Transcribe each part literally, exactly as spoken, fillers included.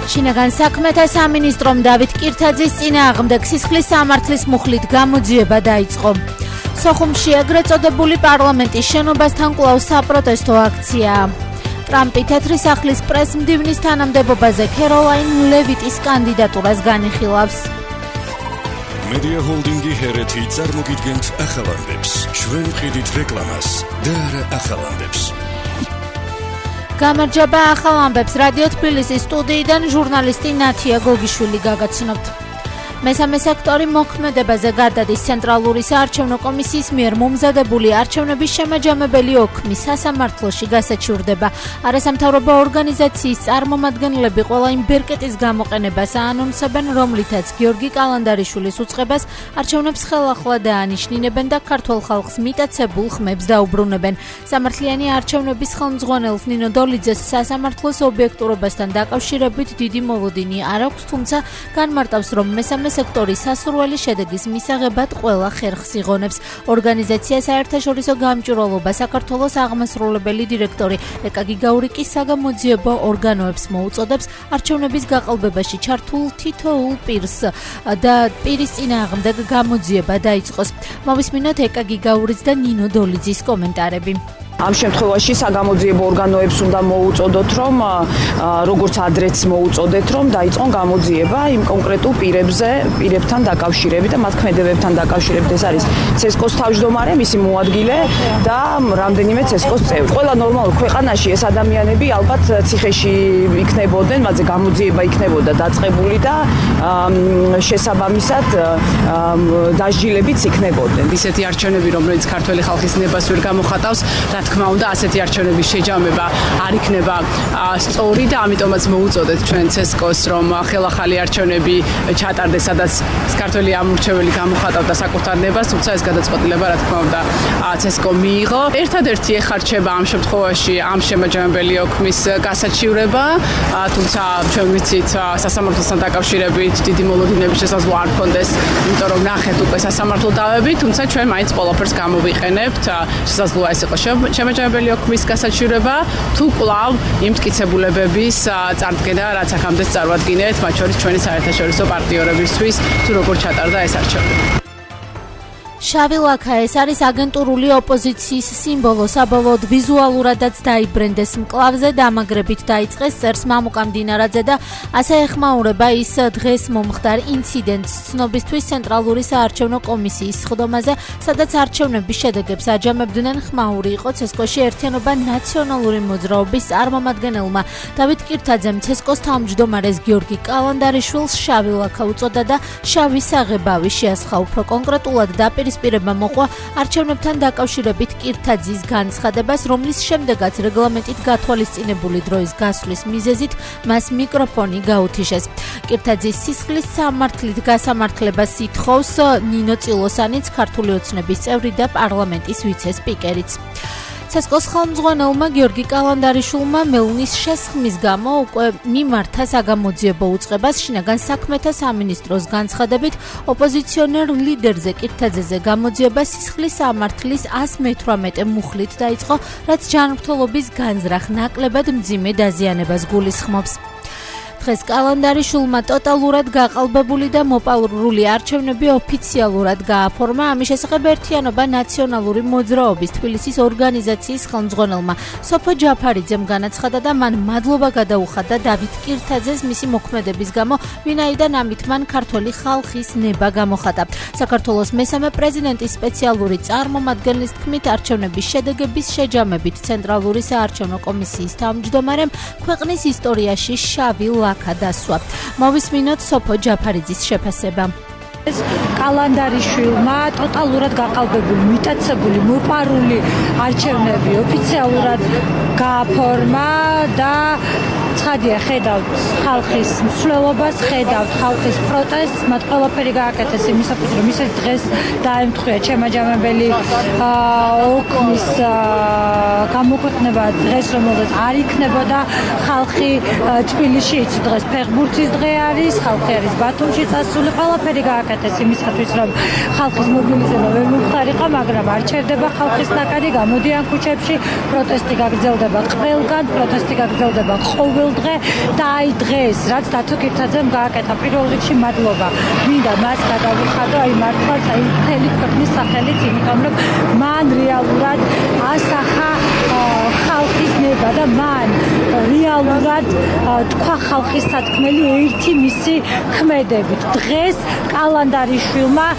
შინაგან საქმეთა სამინისტრომ დავით კირთაძის წინააღმდეგ სისხლის სამართლის მუხლით გამოძიება დაიწყო. სოხუმში ეგრეთ წოდებული პარლამენტის შენობასთან კვლავ საპროტესტო აქციაა. ტრამპი თეთრი სახლის პრესმდივნის თანამდებობაზე ქეროლაინ ლევიტის კანდიდატურას განიხილავს. Media Holdingi Hereti წარმოგიდგენთ ახალანდებს. ჩვენ ვყიდით რეკლამას და არა ახალანდებს. გამარჯობა ახალამბებს რადიო თბილისის სტუდიიდან ჟურნალისტი ნათია გოგიშვილი გაგაცნობთ. მესამე სექტორი მოქმედებაზე გადადის ცენტრალური საარჩევნო კომისიის მიერ მომზადებული არჩევნების შემაჯამებელი ოქმი სასამართლოში გასაჩივრდება. არასამთავრობო ორგანიზაციის წარმომადგენლები ყველა იმ ბერკეტის გამოყენებას აანონსებენ, რომლითაც გიორგი კალანდარიშვილის უწყებას არჩევნებს ხელახლა დაანიშნინებენ და ქართულ ხალხს მიტაცებულ ხმებს დაუბრუნებენ. სამართლიანი არჩევნების ხელმძღვანელს ნინო დოლიძეს სასამართლოს ობიექტურობასთან დაკავშირებით დიდი მოლოდინი არ აქვს, თუმცა განმარტავს, რომ მესამე სექტორის სასურველი შედეგის მისაღებად ყველა ხერხს იღონებს. ორგანიზაცია საერთაშორისო გამჭვირვალობა საქართველოს აღმასრულებელი დირექტორი ეკა გიგაური კი საგამოძიებო ორგანოებს მოუწოდებს არჩევნების გაყალბებაში ჩართულ თითოეულ პირს და პირის წინააღმდეგ გამოძიება დაიწყოს. მოვისმინოთ ეკა გიგაურის და ნინო დოლიძის კომენტარები. ამ შემთხვევაში საგამოძიებო ორგანოებს უნდა მოუწოდოთ, რომ როგორც ადრეც მოუწოდეთ, რომ დაიწყონ გამოძიება იმ კონკრეტულ პირებზე, პირებთან დაკავშირებით და მათ ქმედებებთან დაკავშირებით. ეს არის ცესკოს თავმჯდომარე, მისი მოადგილე და რამდენიმე ცესკოს წევრი. ყველა ნორმალურ ქვეყანაში ეს ადამიანები ალბათ ციხეში იქნებოდნენ, მათზე გამოძიება იქნებოდა დაწყებული და შესაბამისად დასჯილებიც იქნებოდნენ. ისეთი არჩევნები, რომელიც ქართველი ხალხის ნებას ვერ გამოხატავს, რა თქმა უნდა, ასეთი არჩევნების შეჯამება არ იქნება სწორი და ამიტომაც მოუწოდეთ ჩვენ ცესკოს, რომ ხელახალი არჩევნები ჩატარდეს, სადაც ქართველი ამორჩეველი გამოხატავდა საკუთარ ნებას, თუმცა ეს გადაწყვეტილება რა თქმა უნდა ცესკომ მიიღო. ერთადერთი ეხარჩება ამ შემთხვევაში ამ შემაჯამებელი ოქმის გასაჩივრება, თუმცა ჩვენ ვიცით სასამართლოსთან დაკავშირებით დიდი მოლოდინების შესაძლო არ ქონდეს, იმიტომ რომ ნახეთ უკვე სასამართლო დავები, თუმცა ჩვენ მაინც ყველაფერს გამოვიყენებთ. შესაძლოა ეს იყოს შემაჯამებელი ოქმის გასაჩივრება, თუ კვლავ იმ მტკიცებულებების წარდგენა, რაც აქამდეც წარვადგინეთ, მათ შორის ჩვენი საერთაშორისო პარტნიორებისთვის, თუ როგორ ჩატარდა ეს არჩევნები. შავი ლაქა ეს არის აგენტურული ოპოზიციის სიმბოლო, საბოლოოდ ვიზუალურადაც დაიბრენდეს. მკლავზე დამაგრებით დაიწყეს, წერს მამუკა მდინარაძე და ასე ეხმაურება ის დღეს მომხდარ ინციდენტს ცნობისთვის ცენტრალური საარჩევნო კომისიის სხდომაზე, სადაც არჩევნების შედეგებს აჯამებდნენ. ხმაური იყო ცესკოში ერთიანობა ნაციონალური მოძრაობის წარმომადგენელმა დავით კირთაძემ ცესკოს თავმჯდომარეს გიორგი კალანდარიშვილს შავი ლაქა უწოდა და შავი საღებავი შეასხა. უფრო კონკრეტულად დაპირისპირება მოყვა არჩევნებთან დაკავშირებით კირთაძის განცხადებას, რომლის შემდეგაც რეგლამენტით გათვალისწინებული დროის გასვლის მიზეზით მას მიკროფონი გაუთიშეს. კირთაძის სისხლის სამართლით გასამართლებას ითხოვს ნინო წილოსანიც, ქართული ოცნების წევრი და პარლამენტის ვიცე-სპიკერიც. ცესკოს ხელმძღვანელმა გიორგი კალანდარიშვილმა მელნის შესხმის გამო უკვე მიმართა საგამოძიებო უწყებას. შინაგან საქმეთა სამინისტროს განცხადებით, ოპოზიციონერ ლიდერზე კირთაძეზე გამოძიება სისხლის სამართლის ას მეთვრამეტე მუხლით დაიწყო, რაც ჯანმრთელობის განზრახ ნაკლებად მძიმე დაზიანებას გულისხმობს. დღეს კალანდარიშვილმა ტოტალურად გაყალბებული და მოპარული არჩევნები ოფიციალურად გააფორმა. ამის შესახებ ერთიანობა ნაციონალური მოძრაობის თბილისის ორგანიზაციის ხელმძღვანელმა სოფო ჯაფარიძემ განაცხადა და მან მადლობა გადაუხადა დავით კირთაძეს მისი მოქმედების გამო, ვინაიდან ამით მან ქართველი ხალხის ნება გამოხატა. საქართველოს მესამე პრეზიდენტის სპეციალური წარმომადგენლის თქმით, არჩევნების შედეგების შეჯამებით ცენტრალური საარჩევნო კომისიის თავმჯდომარემ ქვეყნის ისტორიაში შავი ლაქა დასვა. მოვისმინოთ სოფო ჯაფარიძის შეფასება. კალანდარიშვილმა ტოტალურად გაყალბებული, მიტაცებული, მოპარული არჩევნები ოფიციალურად გააფორმა და ცხადია, ხედავთ ხალხის მსვლელობას, ხედავთ ხალხის პროტესტს, მათ ყველაფერი გააკეთეს იმისათვის, რომ ისეთ დღეს დაემთხვიათ შემაჯამებელი ოქმის გამოქვეყნება დღეს, რომელზეც არ იქნებოდა ხალხი თბილისში, იცი დღეს ფეხბურთის დღე არის, ხალხი არის ბათუმში წასული, ყველაფერი გააკეთეს იმისათვის, რომ ხალხის მობილიზება ვერ მომხდარიყო, მაგრამ არ ჩერდება ხალხის ნაკადი, გამოდიან ქუჩებში, პროტესტი გაგრძელდება ყველგან, პროტესტი გაგრძელდება ყოველ დღე და აი დღეს რაც დათო კირთაძემ გააკეთა პირველ რიგში მადლობა მინდა მას გადავიხადო აი მართლაც აი მთელი ქვეყნის სახელით იმიტომ რომ მან რეალურად ასახა ხალხის ნება და მან რეალურად თქვა ხალხის სათქმელი ერთი მისი ქმედებით დღეს კალანდარიშვილმა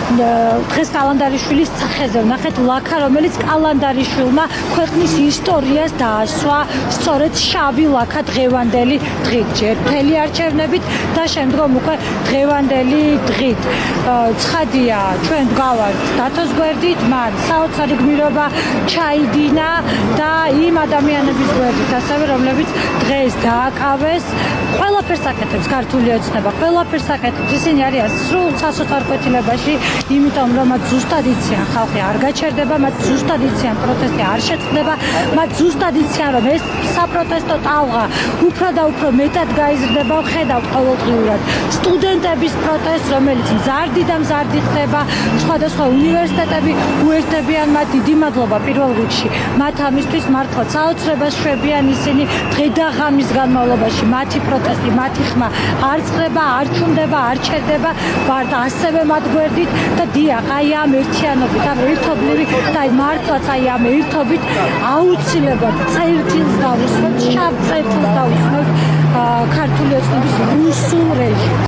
დღეს კალანდარიშვილის სახეზე ვნახეთ ლაქა რომელიც კალანდარიშვილმა ქვეყნის ისტორიას დაასვა სწორედ შავი ლაქა დღევანდელი დღით ჯერ მთელი არჩევნებით და შემდგომ უკვე დღევანდელი დღით ცხადია ჩვენ ვგავართ დათოს გვერდით მან საოცარი გმირობა ჩაიდინა და იმ ადამიანების გვერდით ასევე რომლებიც დღეს დააკავეს ყველაფერს აკეთებს ქართული ოცნება ყველაფერს აკეთებს ისინი არიან სრულ სასოწარკვეთილებაში იმიტომ რომ მათ ზუსტად იციან ხალხი არ გაჩერდება მათ ზუსტად იციან პროტესტი არ შეწყდება მათ ზუსტად იციან რომ ეს საპროტესტო ტალღა უფრო და უფრო მეტად გაიზრდება ხედავთ ყოველდღიურად სტუდენტების პროტესტს რომელიც მზარდი და მზარდი ხდება სხვადასხვა უნივერსიტეტები უერთდებიან მათ დიდი მადლობა პირველ რიგში მათ ამისთვის მართლა საოცრებას შვებიან ისინი დღე და ღამის განმავლობაში მათი პროტესტი მათი ხმა არ წყდება არ ჩუნდება არ ჩერდება ვართ ასევე მათ გვერდით და დიახ აი ამ ერთიანობით ამ ერთობლივი და აი მართლაც აი ამ ერთობით აუცილებლად წერტილს დავუსვათ შავ წერტილს დავუსვათ ქართული ოცნების რუსულ რეჟიმს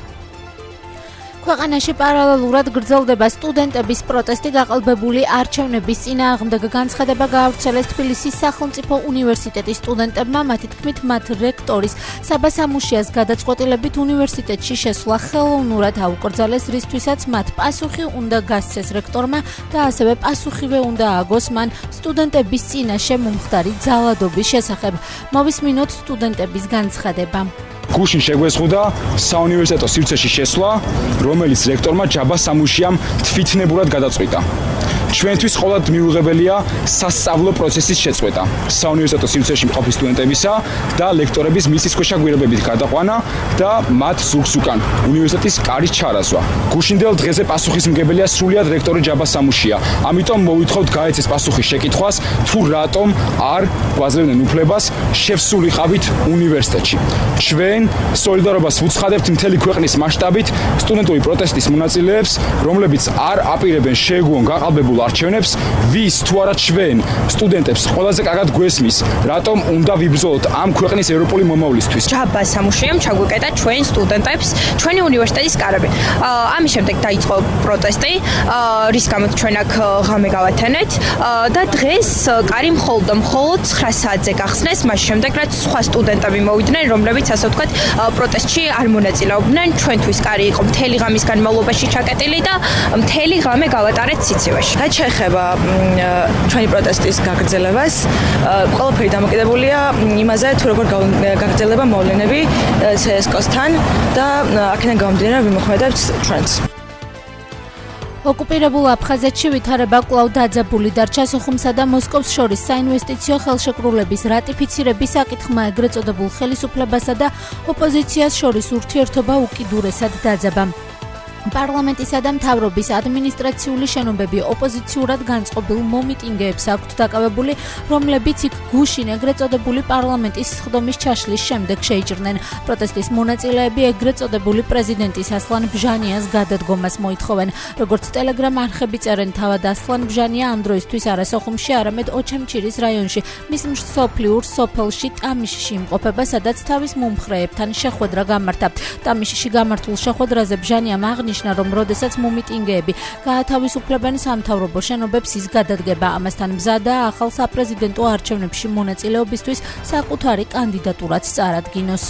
ქვეყანაში პარალელურად გრძელდება სტუდენტების პროტესტი გაყალბებული არჩევნების წინააღმდეგ განცხადება გაავრცელეს თბილისის სახელმწიფო უნივერსიტეტის სტუდენტებმა მათი თქმით მათ რექტორის საბა სამუშიას გადაწყვეტილებით უნივერსიტეტში შესვლა ხელოვნურად აუკრძალეს რისთვისაც მათ პასუხი უნდა გასცეს რექტორმა და ასევე პასუხივე უნდა ააგოს მან სტუდენტების წინაშე მომხდარი ძალადობის შესახებ მოვისმინოთ სტუდენტების განცხადება გუშინ შეგვეზღუდა საუნივერსიტეტო სივრცეში შესვლა, რომელიც რექტორმა ჯაბა სამუშიამ თვითნებურად გადაწყვიტა. ჩვენთვის ყოველად მიუღებელია სასწავლო პროცესის შეწყვეტა. საუნივერსიტეტო სივრცეში მყოფი სტუდენტებისა და ლექტორების მიწისქვეშა გვირაბებით გადაყვანა და მათ ზურგს უკან უნივერსიტეტის კარის ჩარაზვა. გუშინდელ დღეზე პასუხისმგებელია სრულიად რექტორი ჯაბა სამუშია. ამიტომ მოვითხოვთ გაეცეს პასუხის შეკითხვას, თუ რატომ არ გვაძლევდნენ უფლებას შევსულიყავით უნივერსიტეტში. ჩვენ სოლიდარობას ვუცხადებთ მთელი ქვეყნის მასშტაბით სტუდენტური პროტესტის მონაწილეებს, რომლებიც არ აპირებენ შეეგუონ გაყალბებულ არჩევნებს, ვის თუ არა ჩვენ სტუდენტებს ყველაზე კარგად გვესმის, რატომ უნდა ვიბრძოლოთ ამ ქვეყნის ევროპული მომავლისთვის. ჯაბა სამუშიამ ჩაგვიკეტა ჩვენ სტუდენტებს ჩვენი უნივერსიტეტის კარები. ამის შემდეგ დაიწყო პროტესტი, რის გამოც ჩვენ აქ ღამე გავათანეთ და დღეს კარი მხოლოდ მხოლოდ ცხრა საათზე გახსნეს, მას შემდეგ რაც სხვა სტუდენტები მოვიდნენ, რომლებიც ასე ვთქვათ პროტესტში არ მონაწილეობდნენ. ჩვენთვის კარი იყო მთელი ღამის განმავლობაში ჩაკეტილი და მთელი ღამე გავატარეთ სიცივეში. რაც შეეხება ჩვენი პროტესტის გაგრძელებას, ყველაფერი დამოკიდებულია იმაზე, თუ როგორ გაგრძელდება მოვლენები ცსკ-სთან და აქედან გამომდინარე ვიმოქმედებთ ჩვენც. ოკუპირებულ აფხაზეთში ვითარება კვლავ დაძაბული დარჩა სოხუმსა და მოსკოვს შორის საინვესტიციო ხელშეკრულების რატიფიცირების საკითხმა ეგრეთ წოდებულ ხელისუფლებასა და ოპოზიციას შორის ურთიერთობა უკიდურესად დაძაბა. პარლამენტისა და მთავრობის ადმინისტრაციული შენობები ოპოზიციურად განწყობილ მომიტინგეებს აქვთ დაკავებული, რომლებიც იქ გუშინ ეგრეთ წოდებული პარლამენტის სხდომის ჩაშლის შემდეგ შეიჭრნენ. პროტესტის მონაწილეები ეგრეთ წოდებული პრეზიდენტის ასლან ბჟანიას გადადგომას მოითხოვენ. როგორც ტელეგრამ არხები წერენ, თავად ასლან ბჟანია ამ დროისთვის არა სოხუმში, არამედ ოჩამჩირის რაიონში, მის მსოფლიურ სოფელში ტამიშში იმყოფება, სადაც თავის მომხრეებთან შეხვედრა გამართა. ტამიშში გამართულ შეხვედრაზე ბჟანიამ აღნიშნა, რომ როდესაც მომიტინგეები გაათავისუფლებენ სამთავრობო შენობებს, ის გადადგება. ამასთან მზადა ახალ საპრეზიდენტო არჩევნებში მონაწილეობისთვის საკუთარი კანდიდატურაც წარადგინოს.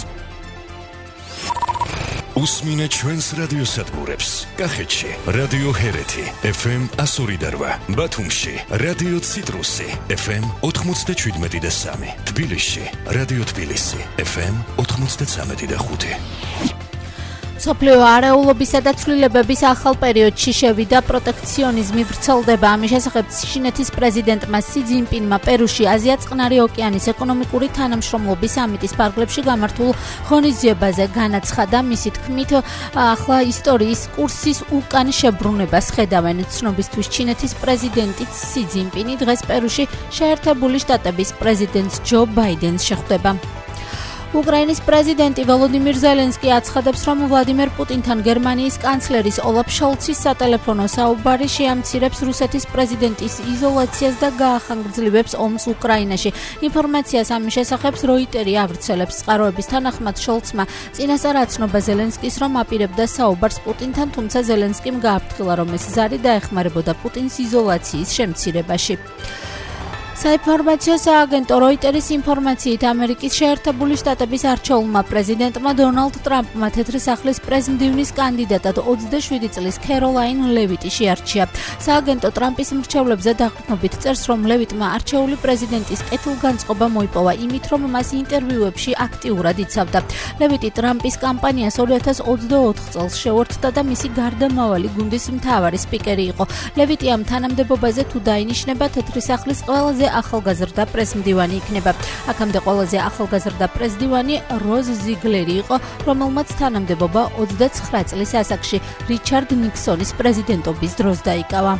უსმინე ჩვენს რადიოსადგურებს. კახეთში რადიო ჰერეთი ეფ ემ εκατო ორი და რვა, ბათუმში რადიო ციტრუსი ეფ ემ ოთხმოცდაშვიდმეტი და სამი, თბილისში რადიო თბილისი ეფ ემ ოთხმოცდაცამეტი და ხუთი. სოფლიო არეულობისა და ცვლილებების ახალ პერიოდში შევიდა პროტექციონიზმი ვრცელდება. ამის შესახებ ჩინეთის პრეზიდენტმა სი ძინპინმა პერუში აზია-წყნარი ოკეანის ეკონომიკური თანამშრომლობის სამიტის ფარგლებში გამართულ ღონისძიებაზე განაცხადა. მისი თქმით, ახლა ისტორიის კურსის უკან შებრუნებას ხედავენ. ცნობისთვის ჩინეთის პრეზიდენტი სი ძინპინი დღეს პერუში შეერთებული შტატების პრეზიდენტს ჯო ბაიდენს შეხვდება. უკრაინის პრეზიდენტი ვოლოდიმირ ზელენსკი აცხადებს, რომ ვლადიმერ პუტინთან გერმანიის კანცლერის ოლაფ შოლცის სატელეფონო საუბარი შეამცირებს რუსეთის პრეზიდენტის იზოლაციას და გაახანგრძლივებს ომს უკრაინაში. ინფორმაციას ამის შესახებ როიტერი ავრცელებს. წყაროების თანახმად შოლცმა წინასწარ აცნობა ზელენსკის, რომ აპირებდა საუბარს პუტინთან, თუმცა ზელენსკიმ გააფრთხილა, რომ ეს ზარი დაეხმარებოდა პუტინს იზოლაციის შემცირებაში. საინფორმაციო სააგენტო როიტერის ინფორმაციით ამერიკის შეერთებული შტატების არჩეულმა პრეზიდენტმა დონალდ ტრამპმა თეთრი სახლის პრეზიდენტის კანდიდატად ოცდაშვიდი წლის ქეროლაინ ლევიტი შეარჩია. სააგენტო ტრამპის მრჩევლებზე დაყრდნობით წერს, რომ ლევიტმა არჩეული პრეზიდენტის კეთილგანწყობა მოიპოვა იმით, რომ მას ინტერვიუებში აქტიურად იცავდა. ლევიტი ტრამპის კამპანიას ორი ათას ოცდაოთხ წელს შეუერთდა და მისი გარდამავალი გუნდის მთავარი სპიკერი იყო. ლევიტი ამ თანამდებობაზე თუ დაინიშნება, თეთრი სახლის ყველაზე ახალგაზრდა პრესმდივანი იქნება. აქამდე ყველაზე ახალგაზრდა პრესმდივანი როზ ზიგლერი იყო, რომელმაც თანამდებობა ოცდაცხრა წლის ასაკში რიჩარდ ნიქსონის პრეზიდენტობის დროს დაიკავა.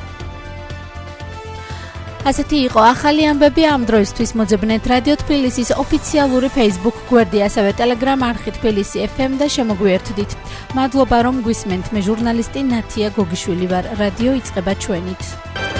ასეთი იყო ახალი ამბები ამ დროისთვის. მოძებნეთ რადიო თბილისის ოფიციალური Facebook გვერდი, ასევე Telegram არხი თბილისი ეფ ემ და შემოგვიერთდით. მადლობა რომ გვისმენთ. მე ჟურნალისტი ნათია გოგიშვილი ვარ. რადიო იწყება ჩვენით.